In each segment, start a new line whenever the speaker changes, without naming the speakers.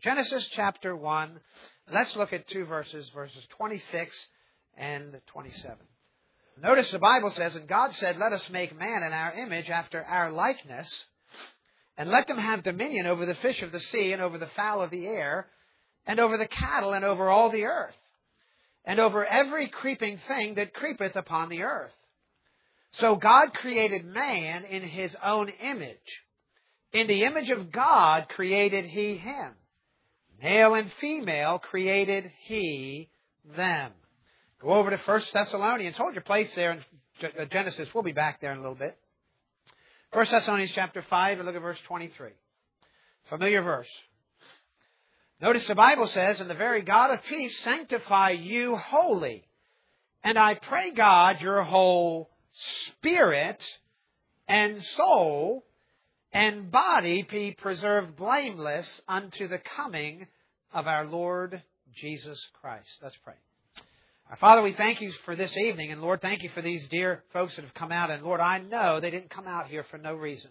Genesis chapter 1. Let's look at two verses 26 and 27. Notice the Bible says, "And God said, Let us make man in our image after our likeness, and let them have dominion over the fish of the sea, and over the fowl of the air, and over the cattle, and over all the earth, and over every creeping thing that creepeth upon the earth. So God created man in His own image. In the image of God created He him. Male and female created He them." Go over to 1 Thessalonians. Hold your place there in Genesis. We'll be back there in a little bit. 1 Thessalonians chapter 5 and look at verse 23. Familiar verse. Notice the Bible says, "And the very God of peace sanctify you wholly. And I pray God your whole spirit and soul and body be preserved blameless unto the coming of our Lord Jesus Christ." Let's pray. Our Father, we thank you for this evening. And Lord, thank you for these dear folks that have come out. And Lord, I know they didn't come out here for no reason.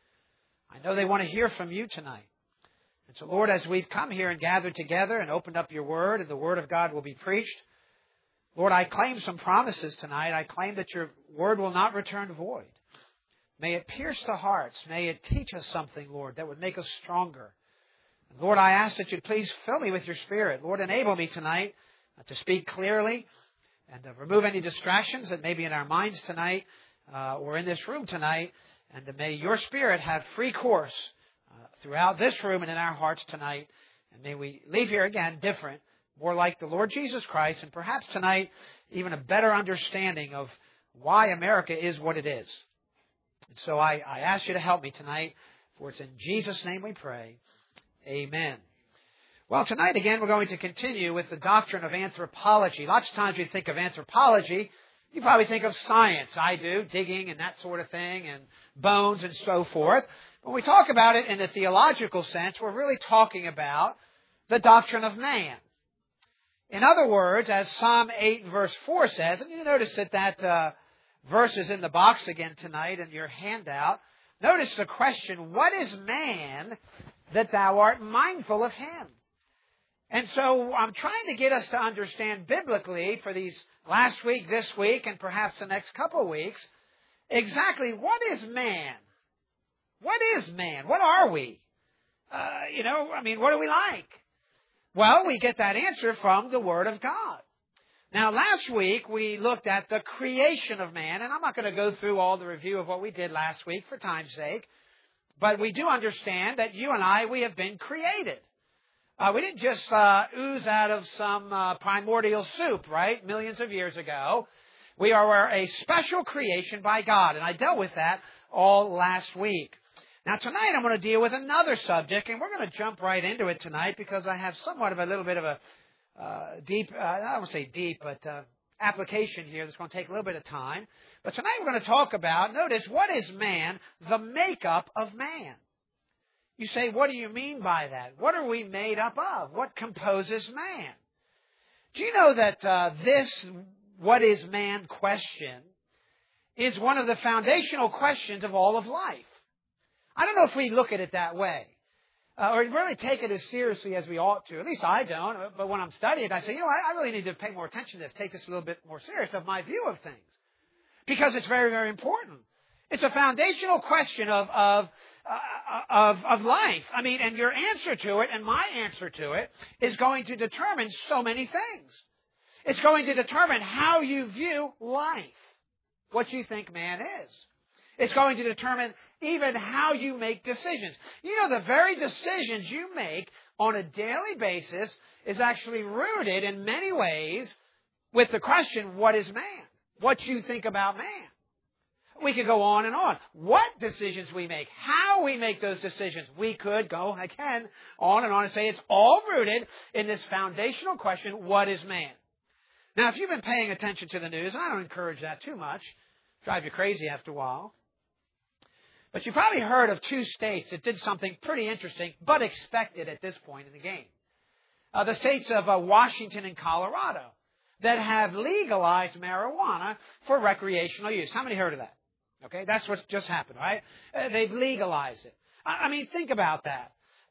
I know they want to hear from you tonight. And so, Lord, as we've come here and gathered together and opened up your Word, and the Word of God will be preached, Lord, I claim some promises tonight. I claim that your Word will not return void. May it pierce the hearts. May it teach us something, Lord, that would make us stronger. And Lord, I ask that you'd please fill me with your Spirit. Lord, enable me tonight to speak clearly and remove any distractions that may be in our minds tonight or in this room tonight. And may your Spirit have free course throughout this room and in our hearts tonight. And may we leave here again different, more like the Lord Jesus Christ, and perhaps tonight even a better understanding of why America is what it is. And so I ask you to help me tonight, for it's in Jesus' name we pray. Amen. Well, tonight again we're going to continue with the doctrine of anthropology. Lots of times we think of anthropology, you probably think of science. I do, digging and that sort of thing, and bones and so forth. When we talk about it in a theological sense, we're really talking about the doctrine of man. In other words, as Psalm 8 verse 4 says, and you notice that verse is in the box again tonight in your handout. Notice the question, "What is man that thou art mindful of him?" And so I'm trying to get us to understand biblically for these last week, this week, and perhaps the next couple of weeks, exactly what is man? What is man? What are we? What are we like? Well, we get that answer from the Word of God. Now, last week we looked at the creation of man, and I'm not going to go through all the review of what we did last week for time's sake, but we do understand that you and I, we have been created. We didn't just ooze out of some primordial soup, right, millions of years ago. We are a special creation by God, and I dealt with that all last week. Now, tonight I'm going to deal with another subject, and we're going to jump right into it tonight because I have somewhat of a little bit of a deep, I don't want to say deep, but application here that's going to take a little bit of time. But tonight we're going to talk about, notice, what is man, the makeup of man. You say, what do you mean by that? What are we made up of? What composes man? Do you know that this what is man question is one of the foundational questions of all of life? I don't know if we look at it that way or really take it as seriously as we ought to. At least I don't. But when I'm studying it, I say, I really need to pay more attention to this, take this a little bit more serious of my view of things. Because it's very, very important. It's a foundational question of life. And your answer to it and my answer to it is going to determine so many things. It's going to determine how you view life, what you think man is. It's going to determine even how you make decisions. The very decisions you make on a daily basis is actually rooted in many ways with the question, what is man? What you think about man. We could go on and on. What decisions we make, how we make those decisions. We could go, again, on and say it's all rooted in this foundational question, what is man? Now, if you've been paying attention to the news, and I don't encourage that too much, drive you crazy after a while, but you probably heard of two states that did something pretty interesting, but expected at this point in the game. The states of Washington and Colorado that have legalized marijuana for recreational use. How many heard of that? Okay, that's what just happened, right? They've legalized it. Think about that.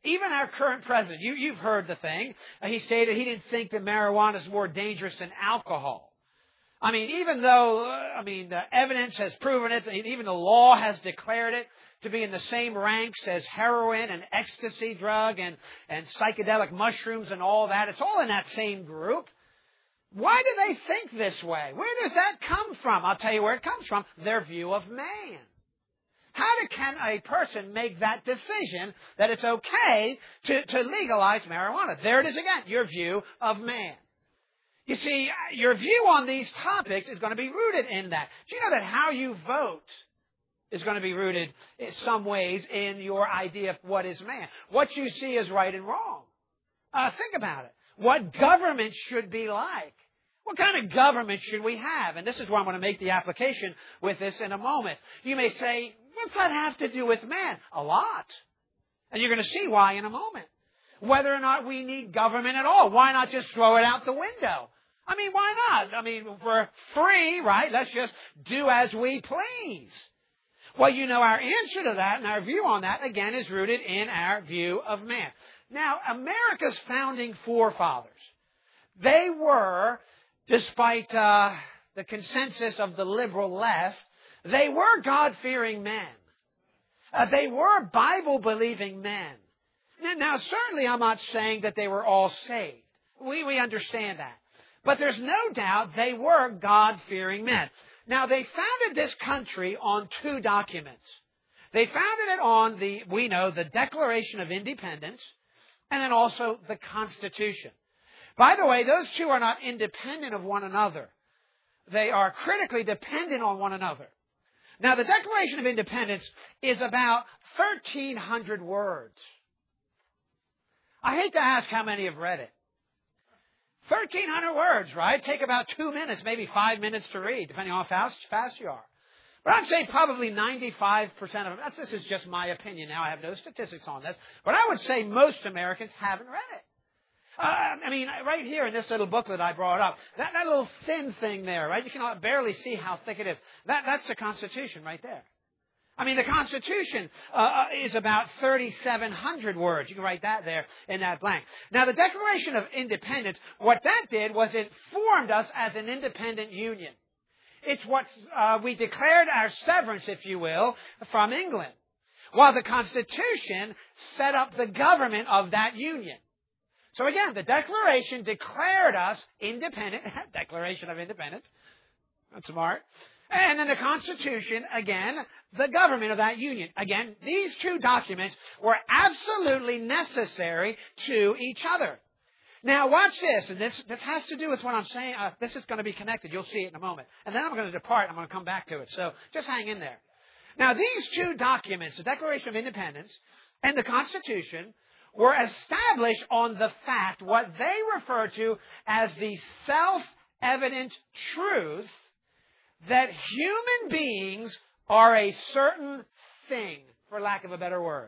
Even our current president, you've heard the thing. He stated he didn't think that marijuana is more dangerous than alcohol. I mean, even though, the evidence has proven it, even the law has declared it to be in the same ranks as heroin and ecstasy drug and psychedelic mushrooms and all that. It's all in that same group. Why do they think this way? Where does that come from? I'll tell you where it comes from. Their view of man. Can a person make that decision that it's okay to legalize marijuana? There it is again, your view of man. You see, your view on these topics is going to be rooted in that. Do you know that how you vote is going to be rooted in some ways in your idea of what is man? What you see as right and wrong. Think about it. What government should be like? What kind of government should we have? And this is where I'm going to make the application with this in a moment. You may say, what's that have to do with man? A lot. And you're going to see why in a moment. Whether or not we need government at all. Why not just throw it out the window? Why not? We're free, right? Let's just do as we please. Well, our answer to that and our view on that, again, is rooted in our view of man. Now, America's founding forefathers, they were, despite the consensus of the liberal left, they were God-fearing men. They were Bible-believing men. Now, certainly I'm not saying that they were all saved. We understand that. But there's no doubt they were God-fearing men. Now, they founded this country on two documents. They founded it on the Declaration of Independence, and then also the Constitution. By the way, those two are not independent of one another. They are critically dependent on one another. Now, the Declaration of Independence is about 1,300 words. I hate to ask how many have read it. 1,300 words, right? Take about 2 minutes, maybe 5 minutes to read, depending on how fast you are. But I'd say probably 95% of them, this is just my opinion now, I have no statistics on this, but I would say most Americans haven't read it. Right here in this little booklet I brought up, that little thin thing there, right? You can barely see how thick it is. That's the Constitution right there. The Constitution is about 3,700 words. You can write that there in that blank. Now, the Declaration of Independence, what that did was it formed us as an independent union. It's what we declared our severance, if you will, from England. While the Constitution set up the government of that union. So again, the Declaration declared us independent. Declaration of Independence. That's smart. And then the Constitution, again, the government of that union. Again, these two documents were absolutely necessary to each other. Now, watch this, and this has to do with what I'm saying. This is going to be connected. You'll see it in a moment. And then I'm going to depart. I'm going to come back to it. So just hang in there. Now, these two documents, the Declaration of Independence and the Constitution, were established on the fact, what they refer to as the self-evident truth, that human beings are a certain thing, for lack of a better word.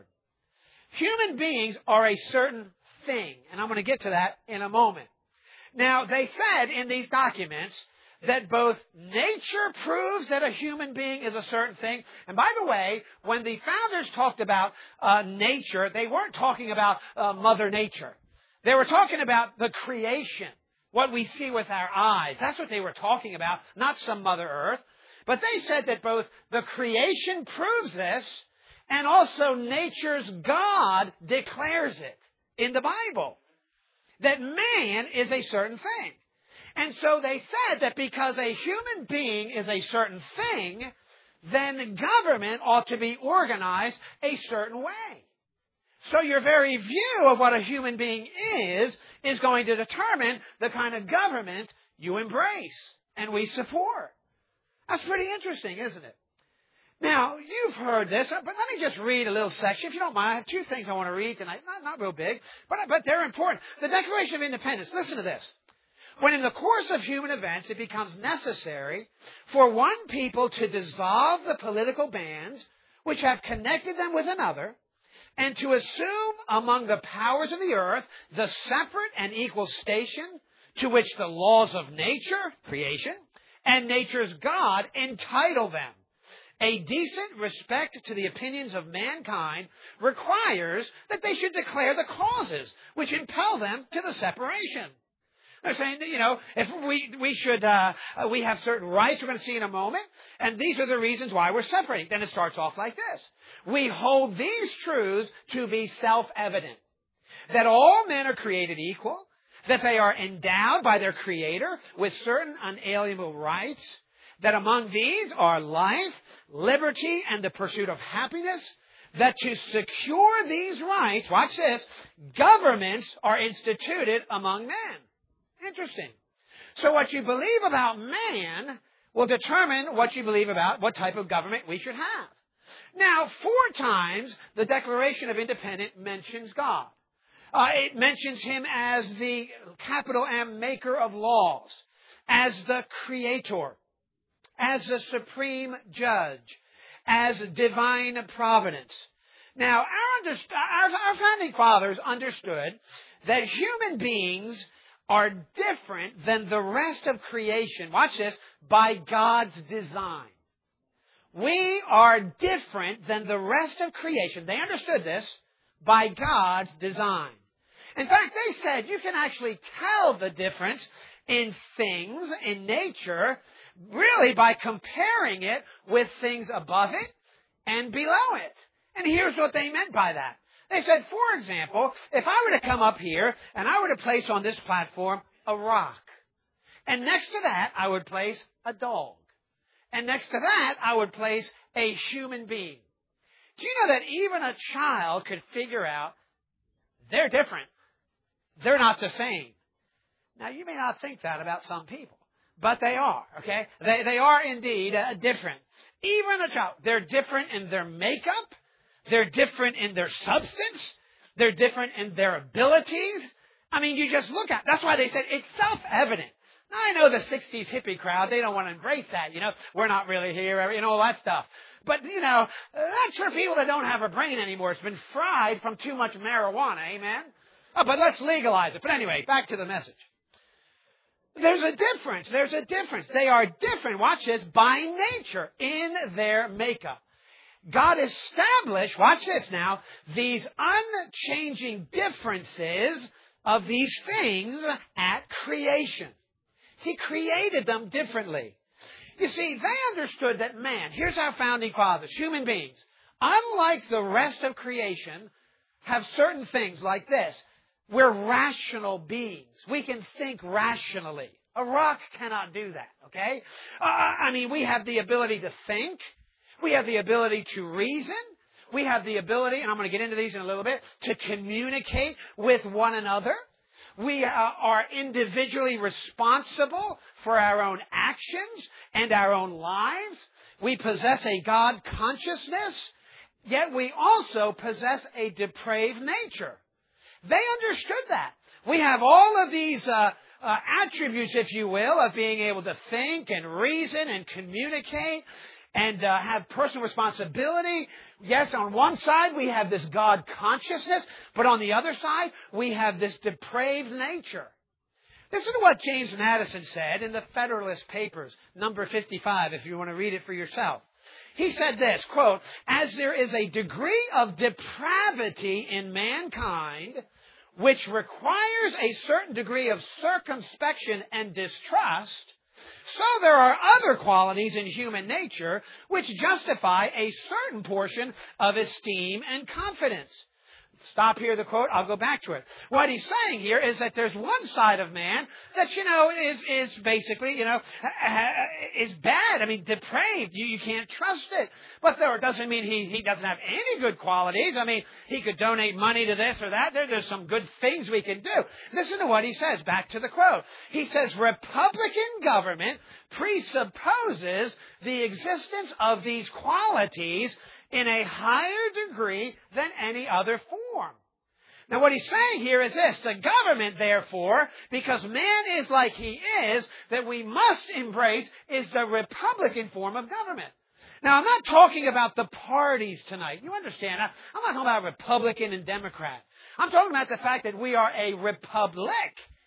Human beings are a certain thing, and I'm going to get to that in a moment. Now, they said in these documents that both nature proves that a human being is a certain thing, and by the way, when the founders talked about nature, they weren't talking about Mother Nature. They were talking about the creation. What we see with our eyes. That's what they were talking about, not some Mother Earth. But they said that both the creation proves this, and also nature's God declares it in the Bible. That man is a certain thing. And so they said that because a human being is a certain thing, then government ought to be organized a certain way. So your very view of what a human being is going to determine the kind of government you embrace and we support. That's pretty interesting, isn't it? Now, you've heard this, but let me just read a little section. If you don't mind, I have two things I want to read tonight. Not real big, but they're important. The Declaration of Independence, listen to this. When in the course of human events it becomes necessary for one people to dissolve the political bands which have connected them with another, and to assume among the powers of the earth the separate and equal station to which the laws of nature, creation, and nature's God entitle them, A decent respect to the opinions of mankind requires that they should declare the causes which impel them to the separation. They're saying that, if we have certain rights we're going to see in a moment, and these are the reasons why we're separating. Then it starts off like this. We hold these truths to be self-evident, that all men are created equal, that they are endowed by their Creator with certain unalienable rights, that among these are life, liberty, and the pursuit of happiness, that to secure these rights, watch this, governments are instituted among men. Interesting. So what you believe about man will determine what you believe about what type of government we should have. Now, 4 times the Declaration of Independence mentions God. It mentions Him as the capital M maker of laws, as the creator, as the supreme judge, as divine providence. Now, our founding fathers understood that human beings are different than the rest of creation, watch this, by God's design. We are different than the rest of creation. They understood this by God's design. In fact, they said you can actually tell the difference in things, in nature, really by comparing it with things above it and below it. And here's what they meant by that. They said, for example, if I were to come up here and I were to place on this platform a rock, and next to that I would place a dog, and next to that I would place a human being. Do you know that even a child could figure out they're different? They're not the same. Now, you may not think that about some people, but they are, okay? They are indeed different. Even a child, they're different in their makeup. They're different in their substance. They're different in their abilities. I mean, you just look at it. That's why they said it's self-evident. Now, I know the 60s hippie crowd, they don't want to embrace that, We're not really here, all that stuff. But, that's for people that don't have a brain anymore. It's been fried from too much marijuana, amen? Oh, but let's legalize it. But anyway, back to the message. There's a difference. They are different, watch this, by nature in their makeup. God established, watch this now, these unchanging differences of these things at creation. He created them differently. You see, they understood that man, here's our founding fathers, human beings, unlike the rest of creation, have certain things like this. We're rational beings. We can think rationally. A rock cannot do that, okay? We have the ability to think. We have the ability to reason. We have the ability, and I'm going to get into these in a little bit, to communicate with one another. We are individually responsible for our own actions and our own lives. We possess a God consciousness, yet we also possess a depraved nature. They understood that. We have all of these attributes, if you will, of being able to think and reason and communicate and have personal responsibility. Yes, on one side we have this God consciousness, but on the other side we have this depraved nature. Listen to what James Madison said in the Federalist Papers, number 55, if you want to read it for yourself. He said this, quote, "As there is a degree of depravity in mankind which requires a certain degree of circumspection and distrust, so there are other qualities in human nature which justify a certain portion of esteem and confidence." Stop here, the quote. I'll go back to it. What he's saying here is that there's one side of man that, is basically, is bad. Depraved. You can't trust it. But it doesn't mean he doesn't have any good qualities. He could donate money to this or that. There's some good things we can do. Listen to what he says. Back to the quote. He says, Republican government presupposes the existence of these qualities in a higher degree than any other form. Now what he's saying here is this: the government, therefore, because man is like he is, that we must embrace is the Republican form of government. Now I'm not talking about the parties tonight. You understand? I'm not talking about Republican and Democrat. I'm talking about the fact that we are a republic.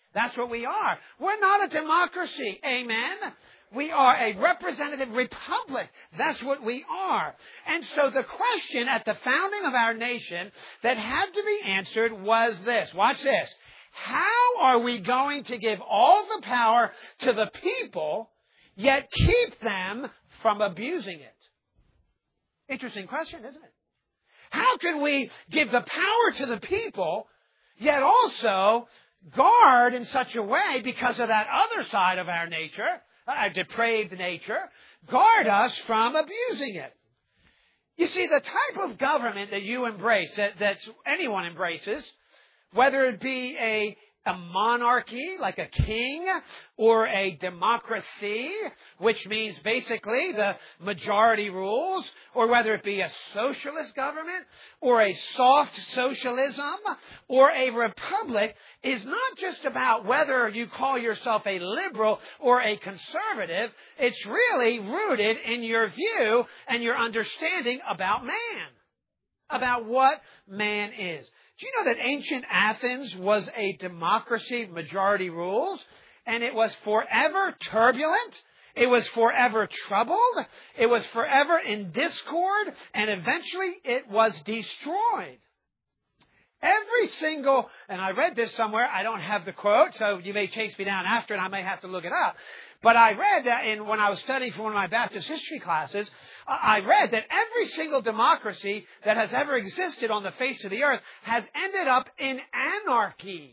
That's what we are. We're not a democracy. Amen? We are a representative republic. That's what we are. And so the question at the founding of our nation that had to be answered was this. Watch this. How are we going to give all the power to the people, yet keep them from abusing it? Interesting question, isn't it? How can we give the power to the people, yet also guard in such a way, because of that other side of our nature, our depraved nature, guard us from abusing it? You see, the type of government that you embrace, that anyone embraces, whether it be a monarchy, like a king, or a democracy, which means basically the majority rules, or whether it be a socialist government, or a soft socialism, or a republic, is not just about whether you call yourself a liberal or a conservative. It's really rooted in your view and your understanding about man, about what man is. Do you know that ancient Athens was a democracy, majority rules, and it was forever turbulent? It was forever troubled. It was forever in discord, and eventually it was destroyed. Every single, and I read this somewhere, I don't have the quote, so you may chase me down after it, I may have to look it up. But I read that when I was studying for one of my Baptist history classes, I read that every single democracy that has ever existed on the face of the earth has ended up in anarchy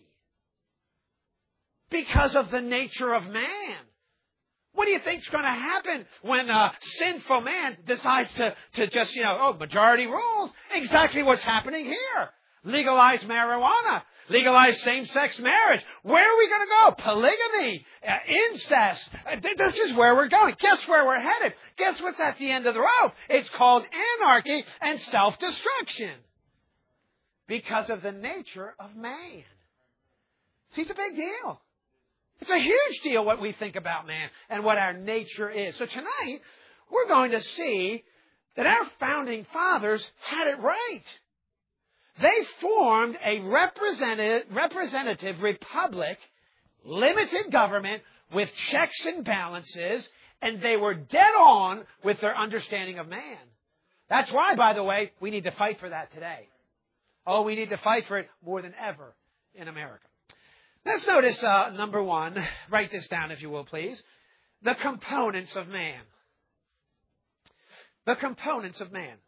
because of the nature of man. What do you think is going to happen when sinful man decides to just, majority rules? Exactly what's happening here. Legalize marijuana. Legalize same-sex marriage. Where are we going to go? Polygamy. Incest. This is where we're going. Guess where we're headed? Guess what's at the end of the road? It's called anarchy and self-destruction. Because of the nature of man. See, it's a big deal. It's a huge deal what we think about man and what our nature is. So tonight, we're going to see that our founding fathers had it right. They formed a representative republic, limited government with checks and balances, and they were dead on with their understanding of man. That's why, by the way, we need to fight for that today. Oh, we need to fight for it more than ever in America. Let's notice, number one, write this down if you will, please. The components of man. The components of man.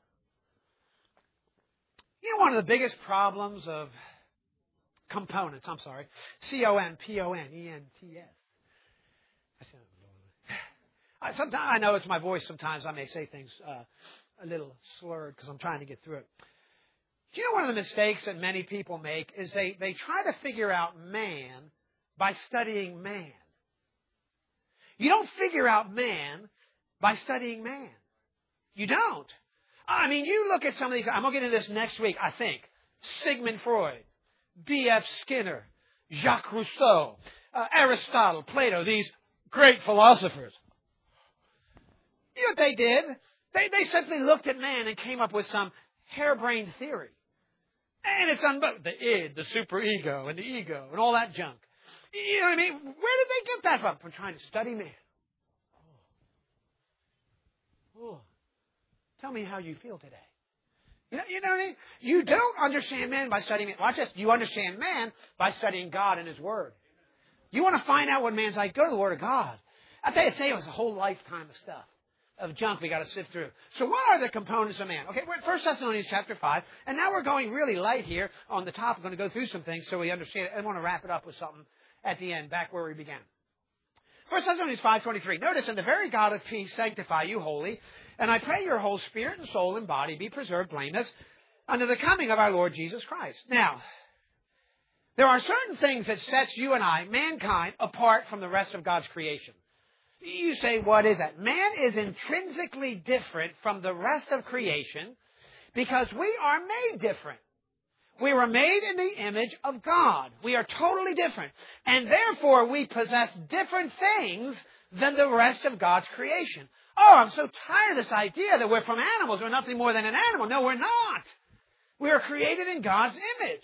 You know, one of the biggest problems of components, C-O-M-P-O-N-E-N-T-S. Sometimes I know it's my voice. Sometimes I may say things a little slurred because I'm trying to get through it. Do you know one of the mistakes that many people make is they try to figure out man by studying man. You don't figure out man by studying man. You don't. I mean, you look at some of these, I'm going to get into this next week, I think. Sigmund Freud, B.F. Skinner, Jacques Rousseau, Aristotle, Plato, these great philosophers. You know what they did? They simply looked at man and came up with some harebrained theory. And it's the id, the superego, and the ego, and all that junk. You know what I mean? Where did they get that from? From trying to study man. Oh. Tell me how you feel today. You know what I mean? You don't understand man by studying man. Watch this. You understand man by studying God and His Word. You want to find out what man's like? Go to the Word of God. I'll tell you, today was a whole lifetime of stuff, of junk we got to sift through. So what are the components of man? Okay, we're at 1 Thessalonians chapter 5, and now we're going really light here on the top. We're going to go through some things so we understand it. I want to wrap it up with something at the end, back where we began. 1 Thessalonians 5:23. Notice, and the very God of peace sanctify you wholly, and I pray your whole spirit and soul and body be preserved blameless unto the coming of our Lord Jesus Christ. Now, there are certain things that sets you and I, mankind, apart from the rest of God's creation. You say, what is that? Man is intrinsically different from the rest of creation because we are made different. We were made in the image of God. We are totally different. And therefore, we possess different things than the rest of God's creation. Oh, I'm so tired of this idea that we're from animals. We're nothing more than an animal. No, we're not. We are created in God's image.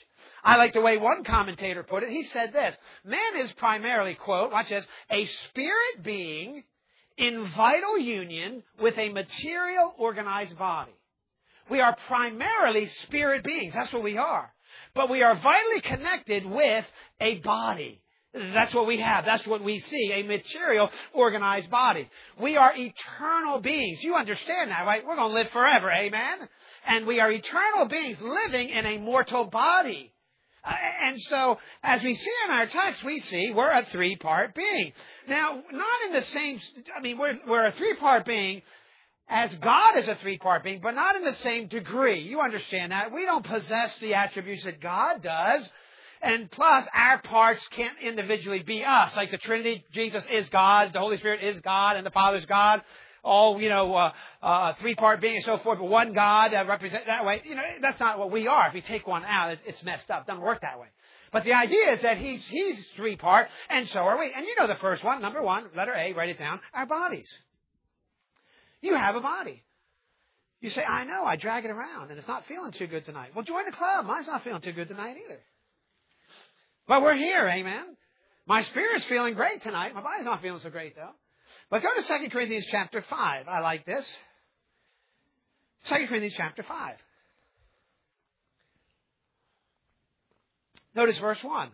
I like the way one commentator put it. He said this: man is primarily, quote, watch this, a spirit being in vital union with a material organized body. We are primarily spirit beings. That's what we are. But we are vitally connected with a body. That's what we have. That's what we see, a material organized body. We are eternal beings. You understand that, right? We're going to live forever, amen? And we are eternal beings living in a mortal body. And so, as we see in our text, we see we're a three-part being. Now, not in the same, we're a three-part being as God is a three-part being, but not in the same degree. You understand that? We don't possess the attributes that God does. And plus, our parts can't individually be us. Like the Trinity, Jesus is God, the Holy Spirit is God, and the Father's God. All, three-part being and so forth, but one God represent that way. That's not what we are. If we take one out, it's messed up. It doesn't work that way. But the idea is that he's three-part, and so are we. And you know the first one, number one, letter A, write it down, our bodies. You have a body. You say, I know, I drag it around, and it's not feeling too good tonight. Well, join the club. Mine's not feeling too good tonight either. But we're here, amen? My spirit's feeling great tonight. My body's not feeling so great, though. But go to 2 Corinthians chapter 5. I like this. 2 Corinthians chapter 5. Notice verse 1.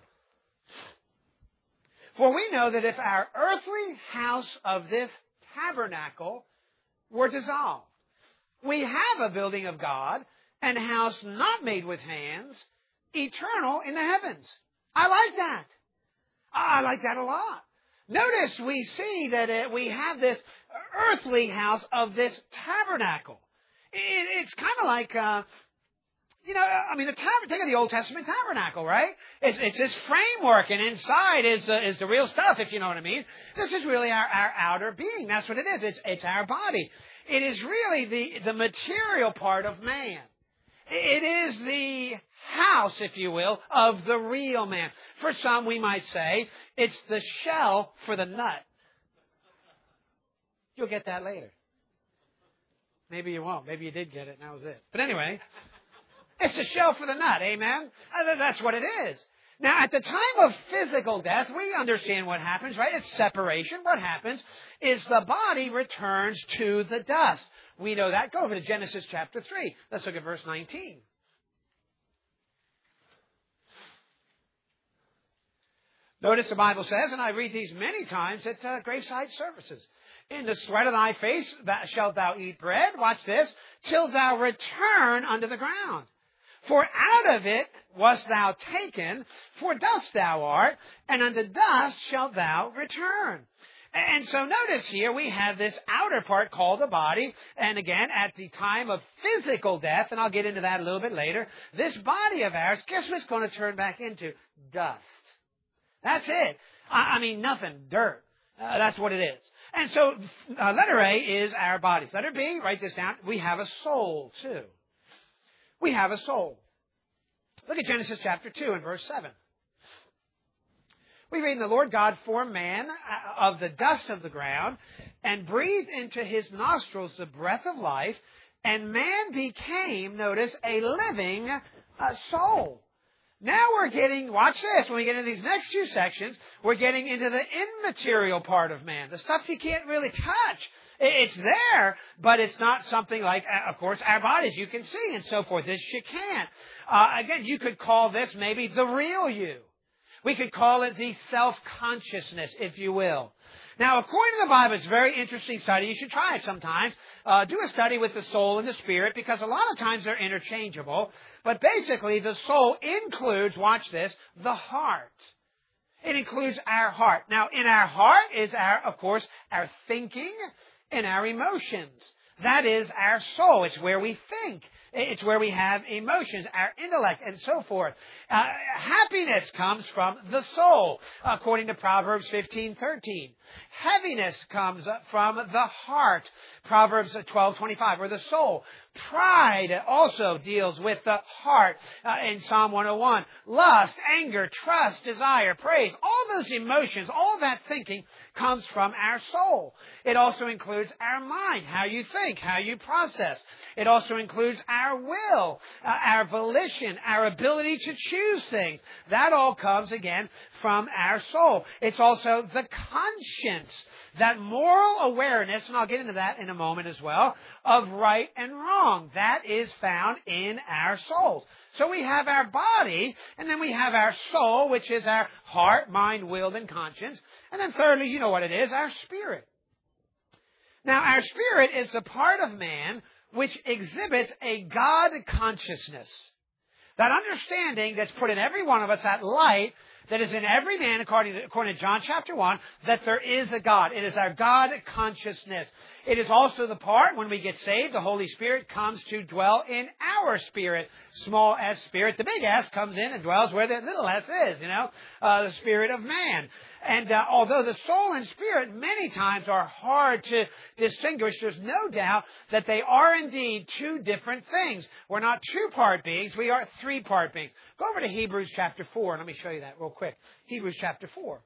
For we know that if our earthly house of this tabernacle were dissolved, we have a building of God, and a house not made with hands, eternal in the heavens. I like that. I like that a lot. Notice we see that we have this earthly house of this tabernacle. It's kind of like, think of the Old Testament tabernacle, right? It's this framework, and inside is the real stuff, if you know what I mean. This is really our outer being. That's what it is. It's our body. It is really the material part of man. It is the house, if you will, of the real man. For some, we might say, it's the shell for the nut. You'll get that later. Maybe you won't. Maybe you did get it, and that was it. But anyway, it's the shell for the nut, amen? That's what it is. Now, at the time of physical death, we understand what happens, right? It's separation. What happens is the body returns to the dust. We know that. Go over to Genesis chapter 3. Let's look at verse 19. Notice the Bible says, and I read these many times at graveside services, in the sweat of thy face shalt thou eat bread, watch this, till thou return unto the ground. For out of it wast thou taken, for dust thou art, and unto dust shalt thou return. And so notice here we have this outer part called the body. And again, at the time of physical death, and I'll get into that a little bit later, this body of ours, guess what it's going to turn back into? Dust. That's it. Nothing. Dirt. That's what it is. And so letter A is our bodies. Letter B, write this down, we have a soul too. We have a soul. Look at Genesis chapter 2 and verse 7. We read, and the Lord God formed man of the dust of the ground and breathed into his nostrils the breath of life, and man became, notice, a living soul. Now we're getting, watch this, when we get into these next few sections, we're getting into the immaterial part of man, the stuff you can't really touch. It's there, but it's not something like, of course, our bodies you can see and so forth. This you can't. Again, you could call this maybe the real you. We could call it the self-consciousness, if you will. Now, according to the Bible, it's a very interesting study. You should try it sometimes. Do a study with the soul and the spirit, because a lot of times they're interchangeable. But basically, the soul includes, watch this, the heart. It includes our heart. Now, in our heart is of course, our thinking and our emotions. That is our soul. It's where we think. It's where we have emotions, our intellect, and so forth. Happiness comes from the soul, according to Proverbs 15:13. Heaviness comes from the heart, Proverbs 12:25, or the soul. Pride also deals with the heart in Psalm 101. Lust, anger, trust, desire, praise, all those emotions, all that thinking comes from our soul. It also includes our mind, how you think, how you process. It also includes our will, our volition, our ability to choose things. That all comes, again, from our soul. It's also the conscience, that moral awareness, and I'll get into that in a moment as well, of right and wrong. That is found in our souls. So we have our body, and then we have our soul, which is our heart, mind, will, and conscience. And then thirdly, you know what it is, our spirit. Now, our spirit is the part of man which exhibits a God consciousness. That understanding that's put in every one of us, that light that is in every man, according to John chapter 1, that there is a God. It is our God consciousness. It is also the part, when we get saved, the Holy Spirit comes to dwell in our spirit. Small s spirit. The big S comes in and dwells where the little s is, the spirit of man. And although the soul and spirit many times are hard to distinguish, there's no doubt that they are indeed two different things. We're not two-part beings, we are three-part beings. Go over to Hebrews chapter 4, and let me show you that real quick. Hebrews chapter 4.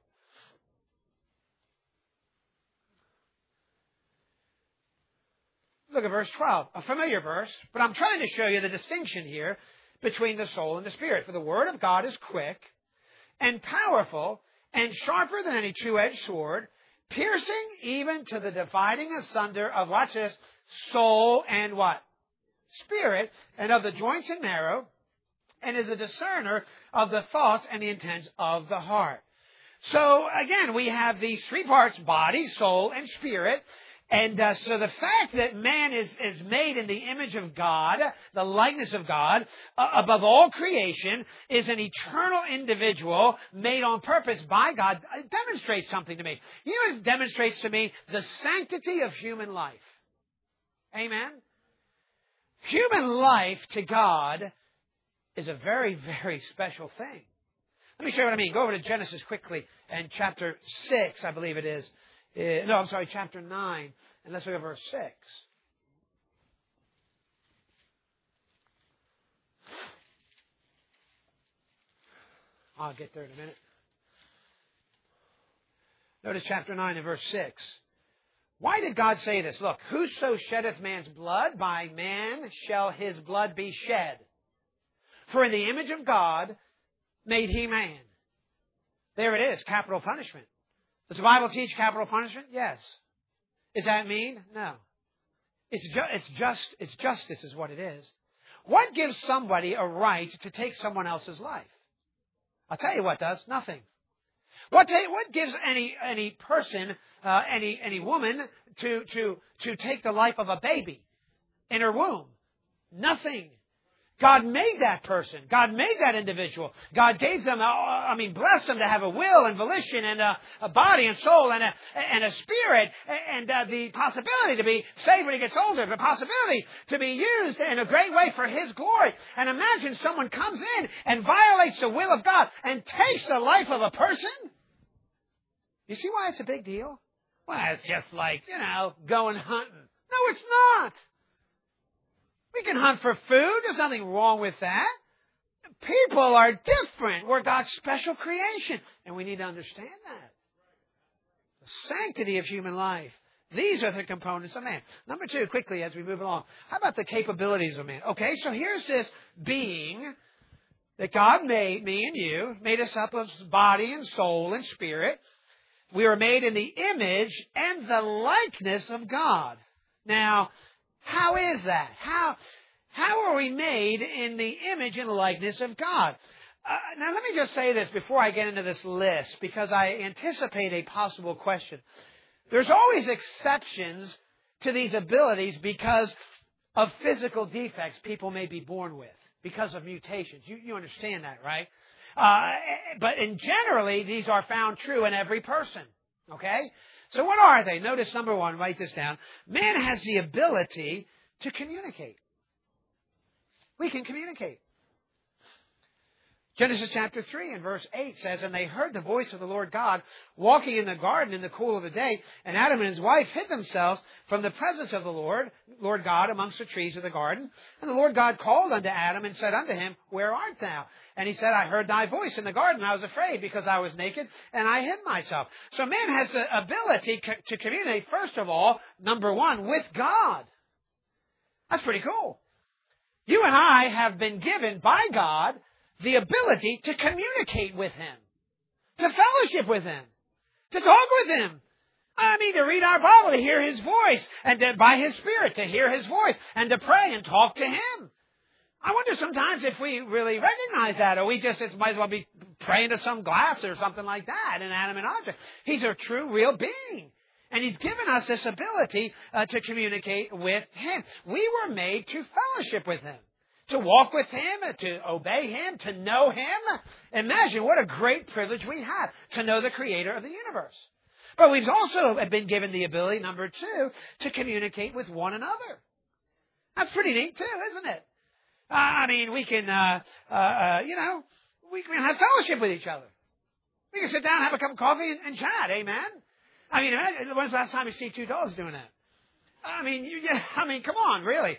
Look at verse 12, a familiar verse, but I'm trying to show you the distinction here between the soul and the spirit. For the word of God is quick and powerful and sharper than any two-edged sword, piercing even to the dividing asunder of, watch this, soul and what? Spirit, and of the joints and marrow, and is a discerner of the thoughts and the intents of the heart. So, again, we have these three parts, body, soul, and spirit. And so the fact that man is made in the image of God, the likeness of God, above all creation, is an eternal individual made on purpose by God, it demonstrates something to me. You know, it demonstrates to me the sanctity of human life. Amen? Human life to God is a very, very special thing. Let me show you what I mean. Go over to Genesis quickly, and chapter 6, I believe it is. Chapter 9. And let's look at verse 6. I'll get there in a minute. Notice chapter 9 and verse 6. Why did God say this? Look, whoso sheddeth man's blood, by man shall his blood be shed. For in the image of God made he man. There it is, capital punishment. Does the Bible teach capital punishment? Yes. Is that mean? No. It's justice is what it is. What gives somebody a right to take someone else's life? I'll tell you what does. Nothing. What gives any person, any woman to take the life of a baby in her womb? Nothing. God made that person. God made that individual. God gave them, blessed them to have a will and volition and a body and soul and a spirit and the possibility to be saved when he gets older, the possibility to be used in a great way for his glory. And imagine someone comes in and violates the will of God and takes the life of a person. You see why it's a big deal? Well, it's just like, going hunting. No, it's not. We can hunt for food. There's nothing wrong with that. People are different. We're God's special creation. And we need to understand that. The sanctity of human life. These are the components of man. Number 2, quickly as we move along. How about the capabilities of man? Okay, so here's this being that God made, me and you, made us up of body and soul and spirit. We were made in the image and the likeness of God. Now, how is that? How are we made in the image and likeness of God? Now, let me just say this before I get into this list, because I anticipate a possible question. There's always exceptions to these abilities because of physical defects people may be born with, because of mutations. You understand that, right? But generally, these are found true in every person. Okay? So what are they? Notice number 1, write this down. Man has the ability to communicate. We can communicate. Genesis chapter 3 and verse 8 says, "And they heard the voice of the Lord God walking in the garden in the cool of the day, and Adam and his wife hid themselves from the presence of the Lord God, amongst the trees of the garden. And the Lord God called unto Adam and said unto him, Where art thou? And he said, I heard thy voice in the garden. I was afraid because I was naked, and I hid myself." So man has the ability to communicate, first of all, number one, with God. That's pretty cool. You and I have been given by God the ability to communicate with Him, to fellowship with Him, to talk with Him. I mean, to read our Bible, to hear His voice, and by His Spirit to hear His voice, and to pray and talk to Him. I wonder sometimes if we really recognize that, or we just might as well be praying to some glass or something like that, an inanimate object. He's a true, real being. And He's given us this ability to communicate with Him. We were made to fellowship with Him, to walk with Him, to obey Him, to know Him. Imagine what a great privilege we have to know the Creator of the universe. But we've also been given the ability, number two, to communicate with one another. That's pretty neat too, isn't it? I mean, we can, we can have fellowship with each other. We can sit down and have a cup of coffee and chat, amen? I mean, imagine, when's the last time you see two dogs doing that? I mean, come on, really.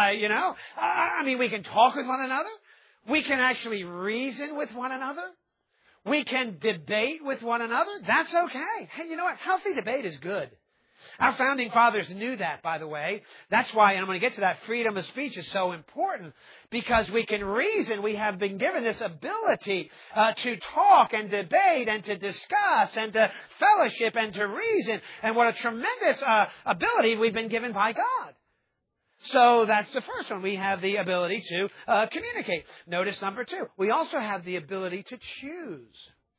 I mean, we can talk with one another. We can actually reason with one another. We can debate with one another. That's okay. Hey, you know what? Healthy debate is good. Our founding fathers knew that, by the way. That's why, and I'm going to get to that, freedom of speech is so important, because we can reason. We have been given this ability to talk and debate and to discuss and to fellowship and to reason. And what a tremendous ability we've been given by God. So that's the first one. We have the ability to communicate. Notice number two. We also have the ability to choose.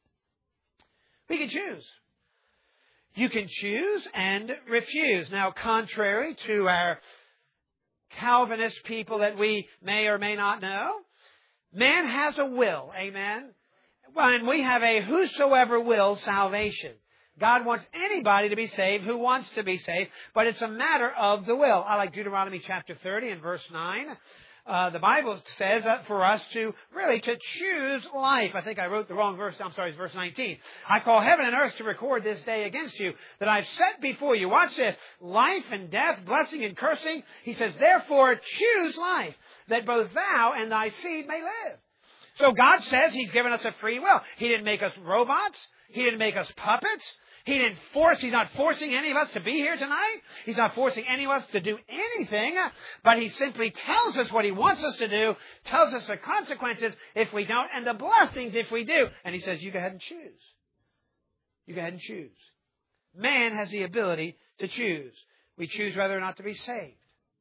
We can choose. You can choose and refuse. Now, contrary to our Calvinist people that we may or may not know, man has a will. Amen? And we have a whosoever will salvation. God wants anybody to be saved who wants to be saved, but it's a matter of the will. I like Deuteronomy chapter 30 and verse 9. The Bible says for us to choose life. I think I wrote the wrong verse. I'm sorry, it's verse 19. "I call heaven and earth to record this day against you, that I've set before you," watch this, "life and death, blessing and cursing." He says, "Therefore choose life, that both thou and thy seed may live." So God says He's given us a free will. He didn't make us robots. He didn't make us puppets. He's not forcing any of us to be here tonight. He's not forcing any of us to do anything, but He simply tells us what He wants us to do, tells us the consequences if we don't, and the blessings if we do. And He says, you go ahead and choose. You go ahead and choose. Man has the ability to choose. We choose whether or not to be saved.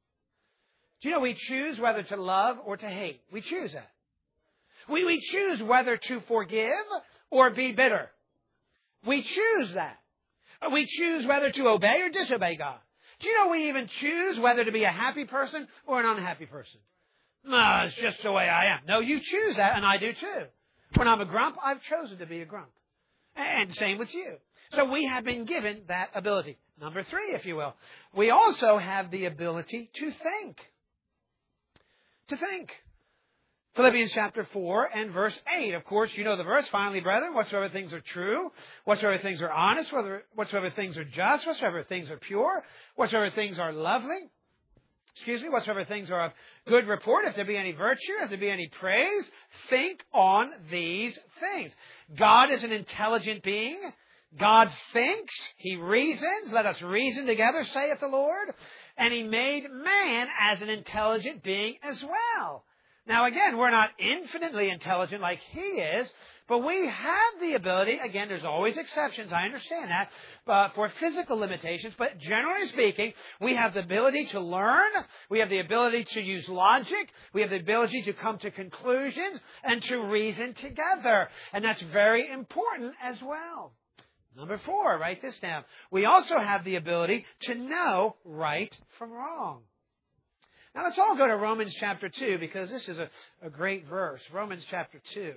Do you know we choose whether to love or to hate? We choose that. We choose whether to forgive or be bitter. We choose that. We choose whether to obey or disobey God. Do you know we even choose whether to be a happy person or an unhappy person? No, it's just the way I am. No, you choose that, and I do too. When I'm a grump, I've chosen to be a grump. And same with you. So we have been given that ability. Number three, if you will. We also have the ability to think. To think. Philippians chapter 4 and verse 8. Of course, you know the verse. "Finally, brethren, whatsoever things are true, whatsoever things are honest, whatsoever things are just, whatsoever things are pure, whatsoever things are lovely, whatsoever things are of good report, if there be any virtue, if there be any praise, think on these things." God is an intelligent being. God thinks. He reasons. Let us reason together, saith the Lord. And He made man as an intelligent being as well. Now, again, we're not infinitely intelligent like He is, but we have the ability, again, there's always exceptions, I understand that, for physical limitations, but generally speaking, we have the ability to learn, we have the ability to use logic, we have the ability to come to conclusions and to reason together. And that's very important as well. Number 4, write this down. We also have the ability to know right from wrong. Now let's all go to Romans chapter 2, because this is a great verse. Romans chapter 2.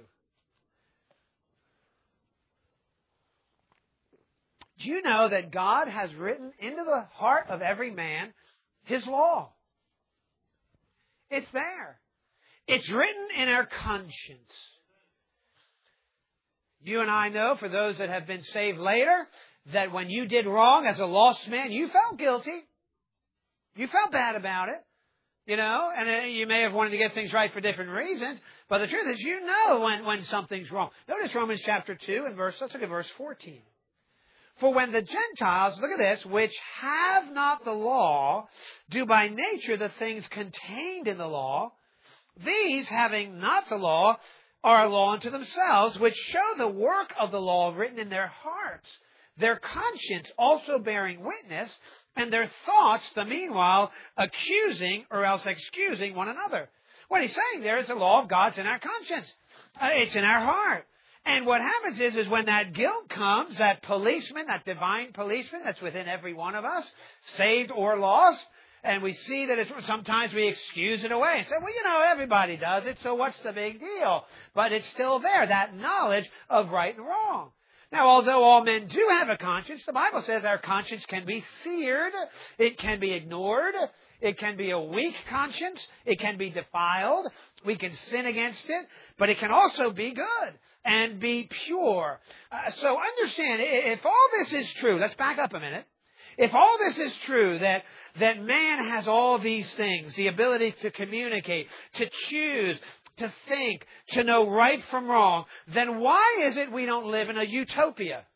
Do you know that God has written into the heart of every man His law? It's there. It's written in our conscience. You and I know, for those that have been saved later, that when you did wrong as a lost man, you felt guilty. You felt bad about it. You know, and you may have wanted to get things right for different reasons, but the truth is you know when something's wrong. Notice Romans chapter 2 and let's look at verse 14. For when the Gentiles, look at this, which have not the law, do by nature the things contained in the law, these, having not the law, are a law unto themselves, which show the work of the law written in their hearts, their conscience also bearing witness, and their thoughts, the meanwhile, accusing or else excusing one another. What he's saying there is the law of God's in our conscience. It's in our heart. And what happens is when that guilt comes, that policeman, that divine policeman that's within every one of us, saved or lost, and we see that sometimes we excuse it away and say, well, you know, everybody does it, so what's the big deal? But it's still there, that knowledge of right and wrong. Now, although all men do have a conscience, the Bible says our conscience can be seared, it can be ignored, it can be a weak conscience, it can be defiled, we can sin against it, but it can also be good and be pure. So understand, if all this is true, let's back up a minute. If all this is true, that man has all these things, the ability to communicate, to choose, to think, to know right from wrong, then why is it we don't live in a utopia?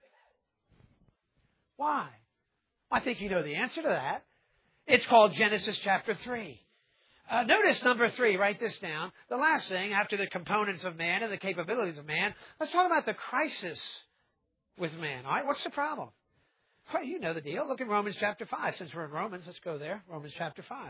Why? I think you know the answer to that. It's called Genesis chapter 3. Notice number 3, write this down. The last thing, after the components of man and the capabilities of man, let's talk about the crisis with man. All right, what's the problem? Well, you know the deal. Look at Romans chapter 5. Since we're in Romans, let's go there. Romans chapter 5.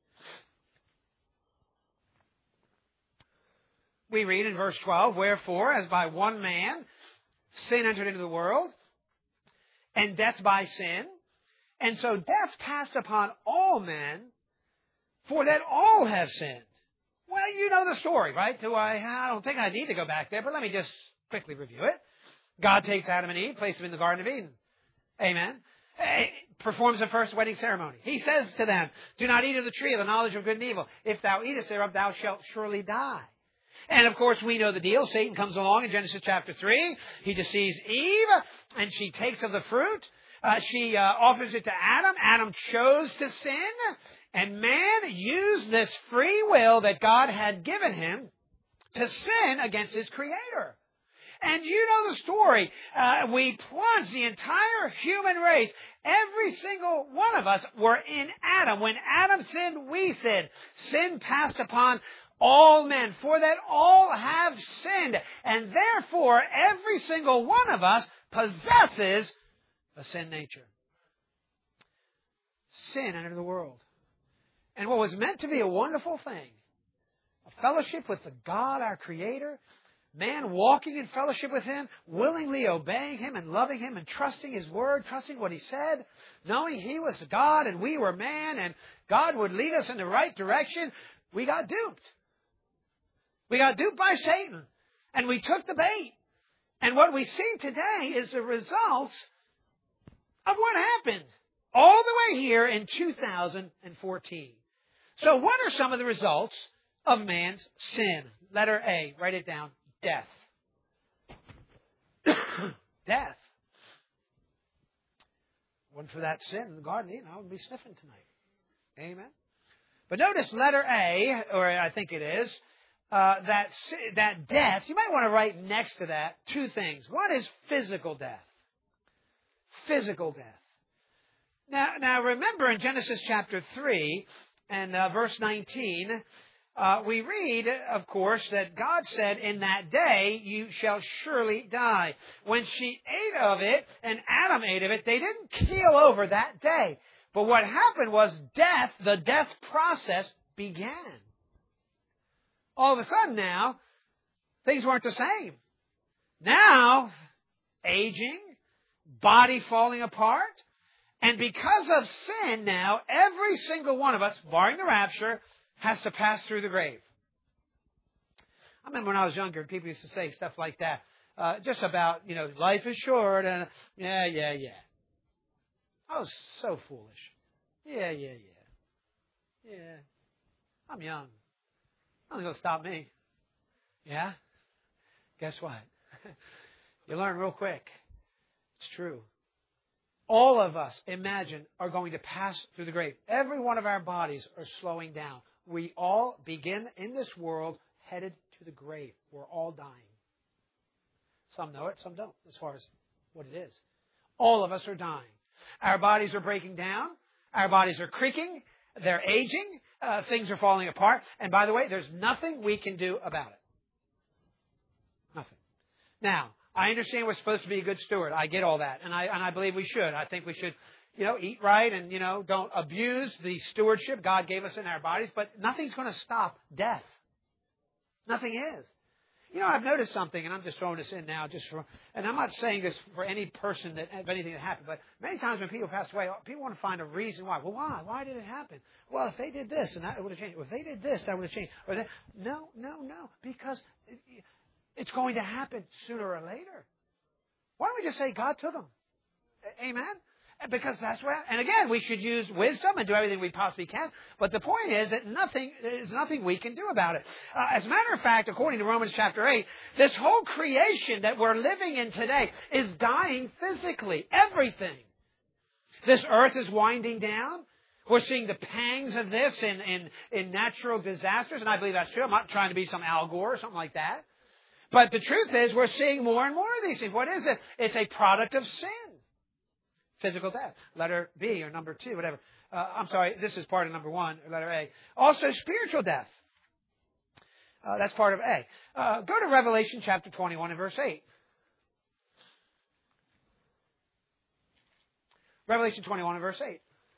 We read in verse 12, wherefore, as by one man sin entered into the world, and death by sin, and so death passed upon all men, for that all have sinned. Well, you know the story, right? I don't think I need to go back there, but let me just quickly review it. God takes Adam and Eve, places them in the Garden of Eden. Amen. Performs the first wedding ceremony. He says to them, do not eat of the tree of the knowledge of good and evil. If thou eatest thereof, thou shalt surely die. And of course, we know the deal. Satan comes along in Genesis chapter 3. He deceives Eve, and she takes of the fruit. She offers it to Adam. Adam chose to sin, and man used this free will that God had given him to sin against his Creator. And you know the story. We plunged the entire human race. Every single one of us were in Adam. When Adam sinned, we sinned. Sin passed upon all men, for that all have sinned. And therefore, every single one of us possesses a sin nature. Sin entered the world. And what was meant to be a wonderful thing, a fellowship with the God, our Creator, man walking in fellowship with Him, willingly obeying Him and loving Him and trusting His Word, trusting what He said, knowing He was God and we were man and God would lead us in the right direction, we got duped. We got duped by Satan, and we took the bait. And what we see today is the results of what happened all the way here in 2014. So what are some of the results of man's sin? Letter A, write it down, death. Death. Wasn't for that sin in the garden, I would be sniffing tonight. Amen. But notice letter A, or I think it is, that death, you might want to write next to that two things. One is physical death. Physical death. Now remember in Genesis chapter 3 and verse 19, we read, of course, that God said, in that day you shall surely die. When she ate of it and Adam ate of it, they didn't keel over that day. But what happened was death, the death process began. All of a sudden now, things weren't the same. Now, aging, body falling apart, and because of sin now, every single one of us, barring the rapture, has to pass through the grave. I remember when I was younger, people used to say stuff like that, just about, life is short, and yeah. I was so foolish. Yeah. I'm young. Nothing's going to stop me. Yeah? Guess what? You learn real quick. It's true. All of us, imagine, are going to pass through the grave. Every one of our bodies are slowing down. We all begin in this world headed to the grave. We're all dying. Some know it, some don't, as far as what it is. All of us are dying. Our bodies are breaking down. Our bodies are creaking. They're aging. Things are falling apart. And by the way, there's nothing we can do about it. Nothing. Now, I understand we're supposed to be a good steward. I get all that. And I believe we should. I think we should, eat right and, don't abuse the stewardship God gave us in our bodies. But nothing's going to stop death. Nothing is. I've noticed something, and I'm just throwing this in now, and I'm not saying this for any person of anything that happened, but many times when people pass away, people want to find a reason why. Well, why? Why did it happen? Well, if they did this, and that would have changed. Well, if they did this, that would have changed. No, because it's going to happen sooner or later. Why don't we just say God took them? Amen? Because that's where, and again, we should use wisdom and do everything we possibly can. But the point is that there's nothing we can do about it. As a matter of fact, according to Romans chapter 8, this whole creation that we're living in today is dying physically. Everything. This earth is winding down. We're seeing the pangs of this in natural disasters, and I believe that's true. I'm not trying to be some Al Gore or something like that. But the truth is, we're seeing more and more of these things. What is it? It's a product of sin. Physical death, letter B or number 2, whatever. I'm sorry, this is part of number 1, or letter A. Also, spiritual death. That's part of A. Go to Revelation chapter 21 and verse 8. Revelation 21 and verse 8.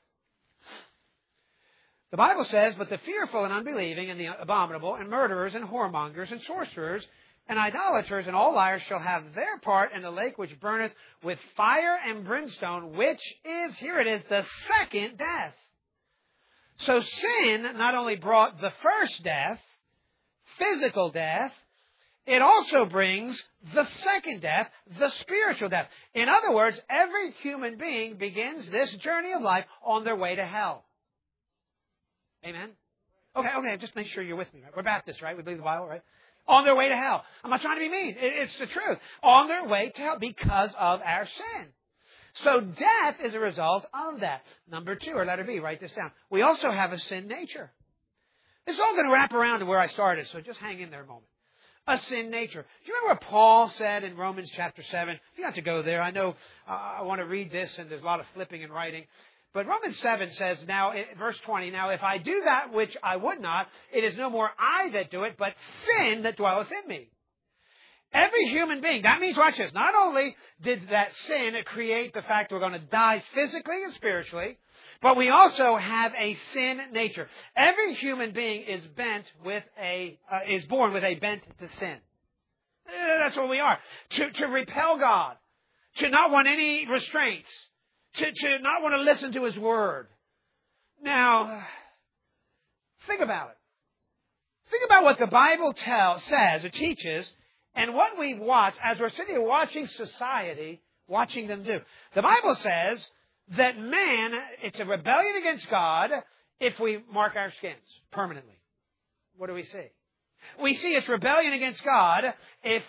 The Bible says, "But the fearful and unbelieving and the abominable and murderers and whoremongers and sorcerers and idolaters and all liars shall have their part in the lake which burneth with fire and brimstone, which is," here it is, "the second death." So sin not only brought the first death, physical death, it also brings the second death, the spiritual death. In other words, every human being begins this journey of life on their way to hell. Amen? Okay, just make sure you're with me. Right? We're Baptists, right? We believe the Bible, right? On their way to hell. I'm not trying to be mean. It's the truth. On their way to hell because of our sin. So death is a result of that. Number 2, or letter B, write this down. We also have a sin nature. This is all going to wrap around to where I started, so just hang in there a moment. A sin nature. Do you remember what Paul said in Romans chapter 7? You have to go there. I know I want to read this, and there's a lot of flipping and writing. But Romans 7 says, verse 20, "Now if I do that which I would not, it is no more I that do it, but sin that dwelleth in me." Every human being, that means, watch this, not only did that sin create the fact we're going to die physically and spiritually, but we also have a sin nature. Every human being is born with a bent to sin. That's what we are. To repel God, to not want any restraints, to not want to listen to His Word. Now, think about it. Think about what the Bible says or teaches, and what we watch as we're sitting here watching society, watching them do. The Bible says that man, it's a rebellion against God if we mark our skins permanently. What do we see? We see it's rebellion against God if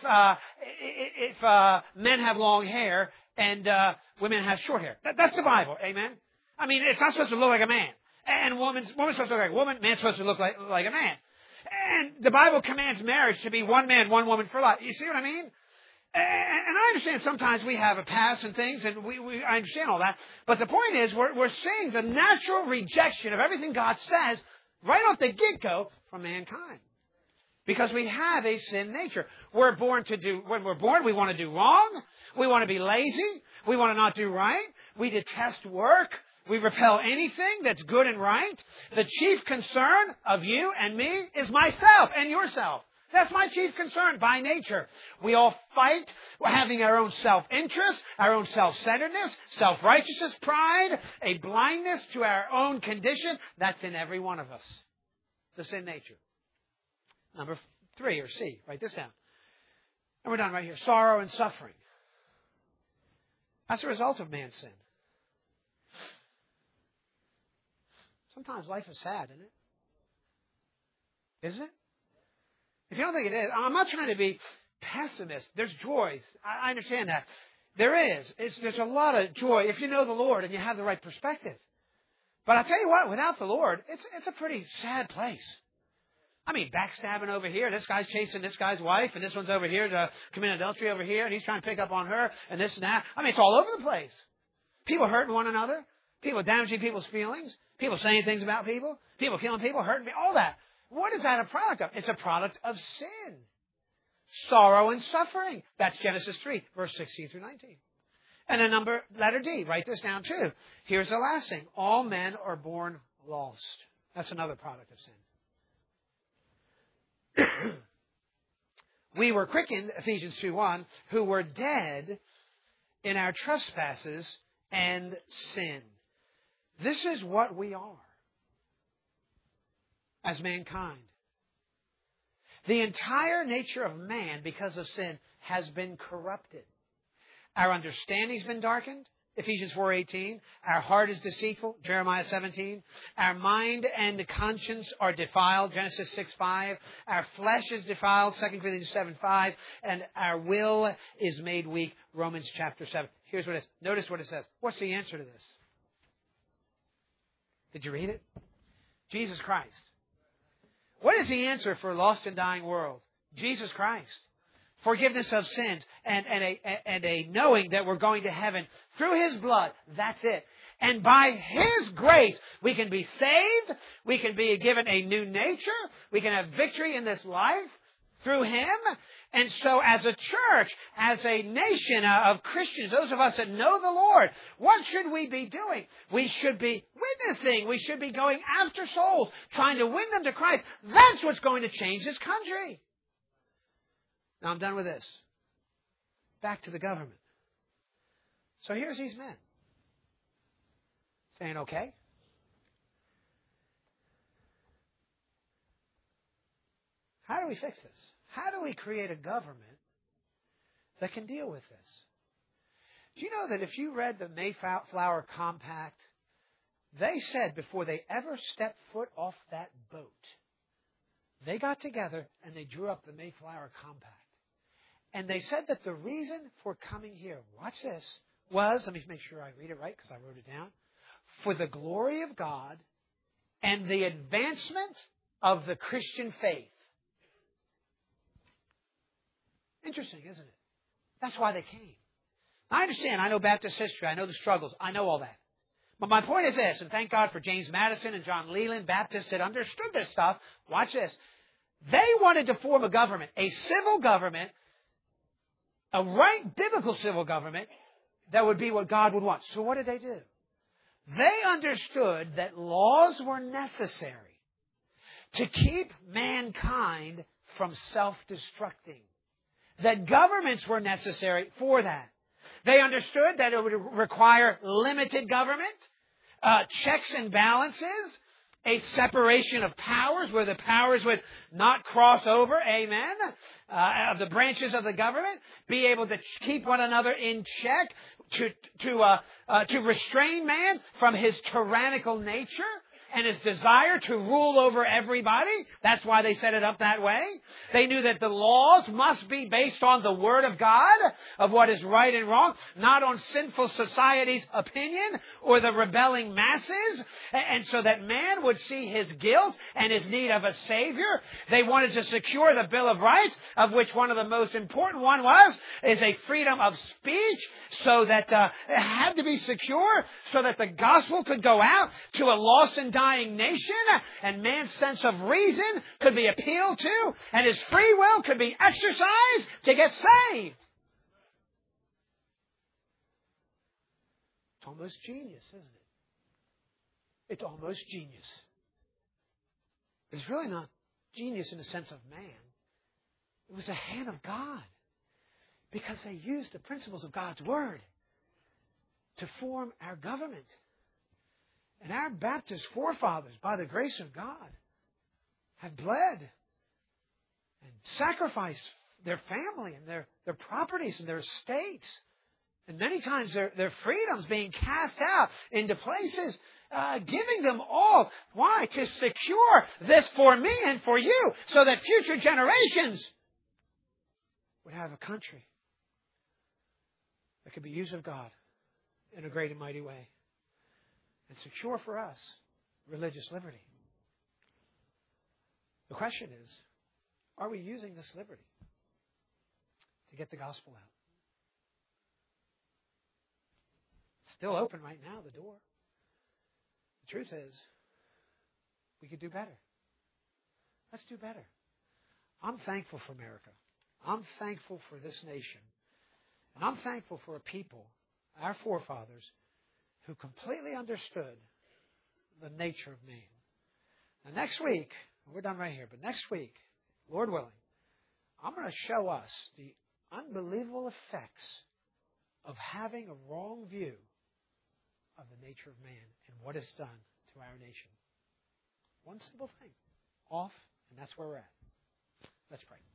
men have long hair and women have short hair. That's the Bible, amen? I mean, it's not supposed to look like a man. And woman's supposed to look like a woman, man's supposed to look like a man. And the Bible commands marriage to be one man, one woman for life. You see what I mean? And I understand sometimes we have a past and things, and I understand all that. But the point is, we're seeing the natural rejection of everything God says right off the get-go from mankind. Because we have a sin nature. When we're born, we want to do wrong. We want to be lazy. We want to not do right. We detest work. We repel anything that's good and right. The chief concern of you and me is myself and yourself. That's my chief concern by nature. We all fight. We're having our own self-interest, our own self-centeredness, self-righteousness, pride, a blindness to our own condition. That's in every one of us. The sin nature. Number 3, or C. Write this down. And we're done right here. Sorrow and suffering. That's a result of man's sin. Sometimes life is sad, isn't it? Isn't it? If you don't think it is, I'm not trying to be pessimist. There's joys. I understand that. There is. There's a lot of joy if you know the Lord and you have the right perspective. But I'll tell you what, without the Lord, it's a pretty sad place. I mean, backstabbing over here. This guy's chasing this guy's wife, and this one's over here to commit adultery over here, and he's trying to pick up on her, and this and that. I mean, it's all over the place. People hurting one another. People damaging people's feelings. People saying things about people. People killing people, hurting people. All that. What is that a product of? It's a product of sin. Sorrow and suffering. That's Genesis 3, verse 16 through 19. And then letter D. Write this down too. Here's the last thing. All men are born lost. That's another product of sin. We were quickened, Ephesians 2:1, who were dead in our trespasses and sin. This is what we are as mankind. The entire nature of man, because of sin, has been corrupted. Our understanding's been darkened. Ephesians 4:18. Our heart is deceitful. Jeremiah 17. Our mind and conscience are defiled. Genesis 6:5. Our flesh is defiled. 2 Corinthians 7:5. And our will is made weak. Romans chapter 7. Here's what it is. Notice what it says. What's the answer to this? Did you read it? Jesus Christ. What is the answer for a lost and dying world? Jesus Christ. Forgiveness of sins and a knowing that we're going to heaven through His blood. That's it. And by His grace, we can be saved. We can be given a new nature. We can have victory in this life through Him. And so as a church, as a nation of Christians, those of us that know the Lord, what should we be doing? We should be witnessing. We should be going after souls, trying to win them to Christ. That's what's going to change this country. Now I'm done with this. Back to the government. So here's these men saying, okay, how do we fix this? How do we create a government that can deal with this? Do you know that if you read the Mayflower Compact, they said before they ever stepped foot off that boat, they got together and they drew up the Mayflower Compact. And they said that the reason for coming here, watch this, was, let me make sure I read it right because I wrote it down, for the glory of God and the advancement of the Christian faith. Interesting, isn't it? That's why they came. I understand. I know Baptist history. I know the struggles. I know all that. But my point is this, and thank God for James Madison and John Leland, Baptists that understood this stuff. Watch this. They wanted to form a government, a civil government, a right biblical civil government that would be what God would want. So what did they do? They understood that laws were necessary to keep mankind from self-destructing. That governments were necessary for that. They understood that it would require limited government, checks and balances, a separation of powers where the powers would not cross over, amen, of the branches of the government, be able to keep one another in check, to restrain man from his tyrannical nature and his desire to rule over everybody. That's why they set it up that way. They knew that the laws must be based on the Word of God, of what is right and wrong, not on sinful society's opinion or the rebelling masses. And so that man would see his guilt and his need of a Savior. They wanted to secure the Bill of Rights, of which one of the most important one is a freedom of speech, so that it had to be secure, so that the gospel could go out to a lost and dying nation, and man's sense of reason could be appealed to, and his free will could be exercised to get saved. It's almost genius, isn't it? It's almost genius. It's really not genius in the sense of man. It was the hand of God, because they used the principles of God's Word to form our government. And our Baptist forefathers, by the grace of God, have bled and sacrificed their family and their properties and their estates. And many times their freedoms being cast out into places, giving them all. Why? To secure this for me and for you, so that future generations would have a country that could be used of God in a great and mighty way and secure for us religious liberty. The question is, are we using this liberty to get the gospel out? It's still open right now, the door. The truth is, we could do better. Let's do better. I'm thankful for America. I'm thankful for this nation. And I'm thankful for a people, our forefathers, who completely understood the nature of man. Now, next week, we're done right here, but next week, Lord willing, I'm going to show us the unbelievable effects of having a wrong view of the nature of man and what it's done to our nation. One simple thing. Off, and that's where we're at. Let's pray.